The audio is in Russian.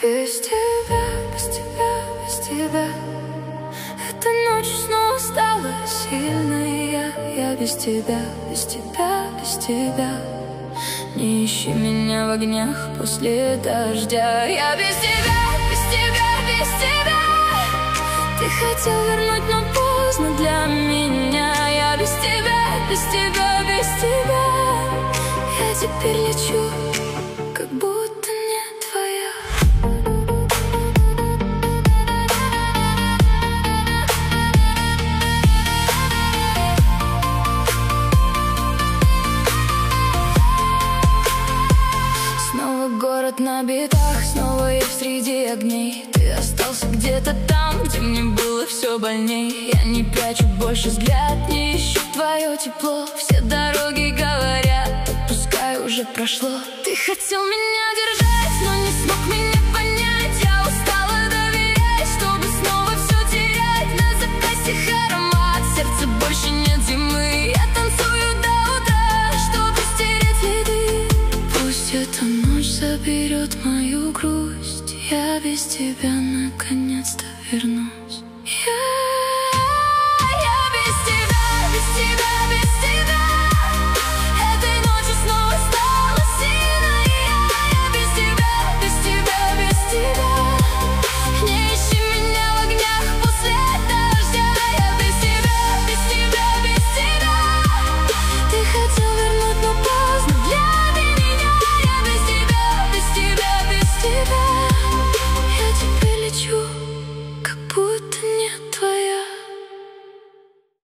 Без тебя, без тебя, без тебя. Эта ночь снова стала сильная. Я без тебя, без тебя, без тебя. Не ищи меня в огнях после дождя. Я без тебя, без тебя, без тебя. Ты хотел вернуть, но поздно для меня. Я без тебя, без тебя, без тебя. Я теперь лечу, как будто не твоя. Снова город на битах, снова я среди огней. Ты остался где-то там, где мне было все больней. Я не прячу больше взгляд, не ищу твое тепло. Все дороги говорят, пускай уже прошло. Ты хотел меня держать, но не смог меня понять. Я устала доверять, чтобы снова все терять. На запястьях аромат, сердце больше нет зимы. Я танцую до утра, чтобы стереть следы. Пусть эта ночь заберет мою грусть. Я без тебя наконец-то вернусь.